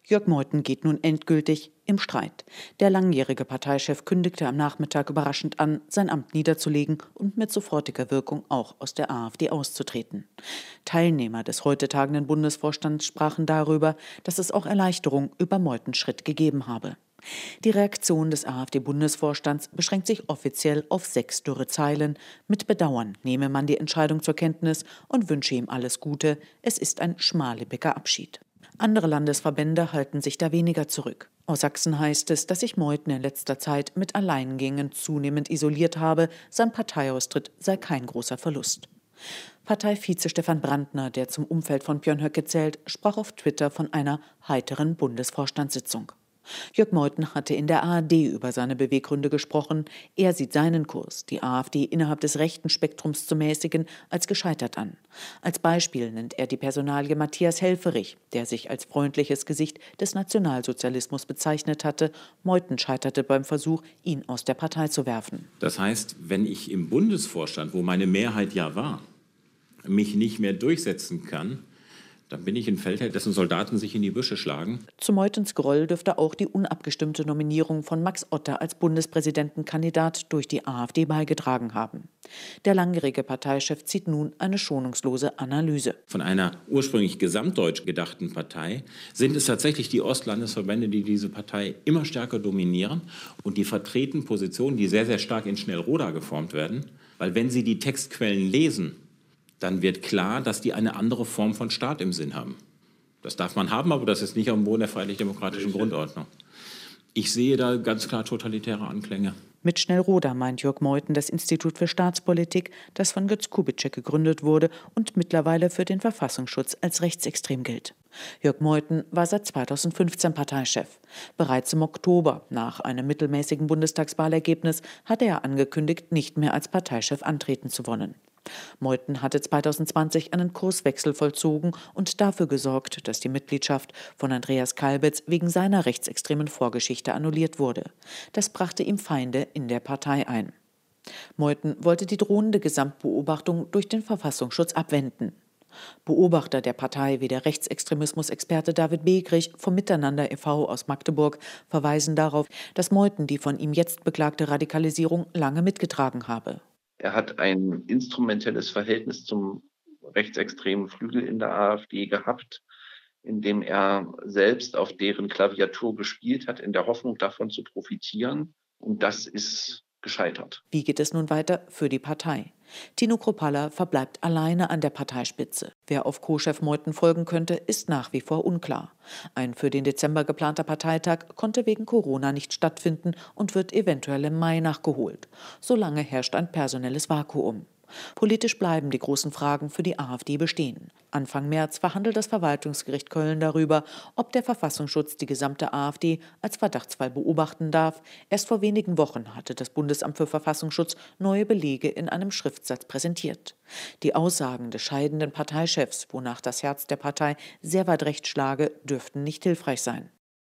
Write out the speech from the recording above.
Jörg Meuthen geht nun endgültig im Streit. Der langjährige Parteichef kündigte am Nachmittag überraschend an, sein Amt niederzulegen und mit sofortiger Wirkung auch aus der AfD auszutreten. Teilnehmer des heute tagenden Bundesvorstands sprachen darüber, dass es auch Erleichterung über Meuthens Schritt gegeben habe. Die Reaktion des AfD-Bundesvorstands beschränkt sich offiziell auf 6 dürre Zeilen. Mit Bedauern nehme man die Entscheidung zur Kenntnis und wünsche ihm alles Gute. Es ist ein schmallibiger Abschied. Andere Landesverbände halten sich da weniger zurück. Aus Sachsen heißt es, dass sich Meuthen in letzter Zeit mit Alleingängen zunehmend isoliert habe. Sein Parteiaustritt sei kein großer Verlust. Parteivize Stefan Brandner, der zum Umfeld von Björn Höcke zählt, sprach auf Twitter von einer heiteren Bundesvorstandssitzung. Jörg Meuthen hatte in der ARD über seine Beweggründe gesprochen. Er sieht seinen Kurs, die AfD innerhalb des rechten Spektrums zu mäßigen, als gescheitert an. Als Beispiel nennt er die Personalie Matthias Helfferich, der sich als freundliches Gesicht des Nationalsozialismus bezeichnet hatte. Meuthen scheiterte beim Versuch, ihn aus der Partei zu werfen. Das heißt, wenn ich im Bundesvorstand, wo meine Mehrheit ja war, mich nicht mehr durchsetzen kann, dann bin ich ein Feldherr, dessen Soldaten sich in die Büsche schlagen. Zu Meuthens Groll dürfte auch die unabgestimmte Nominierung von Max Otte als Bundespräsidentenkandidat durch die AfD beigetragen haben. Der langjährige Parteichef zieht nun eine schonungslose Analyse. Von einer ursprünglich gesamtdeutsch gedachten Partei sind es tatsächlich die Ostlandesverbände, die diese Partei immer stärker dominieren und die vertreten Positionen, die sehr, sehr stark in Schnellroda geformt werden. Weil wenn Sie die Textquellen lesen, dann wird klar, dass die eine andere Form von Staat im Sinn haben. Das darf man haben, aber das ist nicht am Boden der freiheitlich-demokratischen Grundordnung. Ich sehe da ganz klar totalitäre Anklänge. Mit Schnellroda meint Jörg Meuthen das Institut für Staatspolitik, das von Götz Kubitschek gegründet wurde und mittlerweile für den Verfassungsschutz als rechtsextrem gilt. Jörg Meuthen war seit 2015 Parteichef. Bereits im Oktober, nach einem mittelmäßigen Bundestagswahlergebnis, hatte er angekündigt, nicht mehr als Parteichef antreten zu wollen. Meuthen hatte 2020 einen Kurswechsel vollzogen und dafür gesorgt, dass die Mitgliedschaft von Andreas Kalbitz wegen seiner rechtsextremen Vorgeschichte annulliert wurde. Das brachte ihm Feinde in der Partei ein. Meuthen wollte die drohende Gesamtbeobachtung durch den Verfassungsschutz abwenden. Beobachter der Partei wie der Rechtsextremismusexperte David Begrich vom Miteinander e.V. aus Magdeburg verweisen darauf, dass Meuthen die von ihm jetzt beklagte Radikalisierung lange mitgetragen habe. Er hat ein instrumentelles Verhältnis zum rechtsextremen Flügel in der AfD gehabt, in dem er selbst auf deren Klaviatur gespielt hat, in der Hoffnung, davon zu profitieren. Und das ist gescheitert. Wie geht es nun weiter für die Partei? Tino Kruppalla verbleibt alleine an der Parteispitze. Wer auf Co-Chef Meuthen folgen könnte, ist nach wie vor unklar. Ein für den Dezember geplanter Parteitag konnte wegen Corona nicht stattfinden und wird eventuell im Mai nachgeholt. Solange herrscht ein personelles Vakuum. Politisch bleiben die großen Fragen für die AfD bestehen. Anfang März verhandelt das Verwaltungsgericht Köln darüber, ob der Verfassungsschutz die gesamte AfD als Verdachtsfall beobachten darf. Erst vor wenigen Wochen hatte das Bundesamt für Verfassungsschutz neue Belege in einem Schriftsatz präsentiert. Die Aussagen des scheidenden Parteichefs, wonach das Herz der Partei sehr weit rechts schlage, dürften nicht hilfreich sein.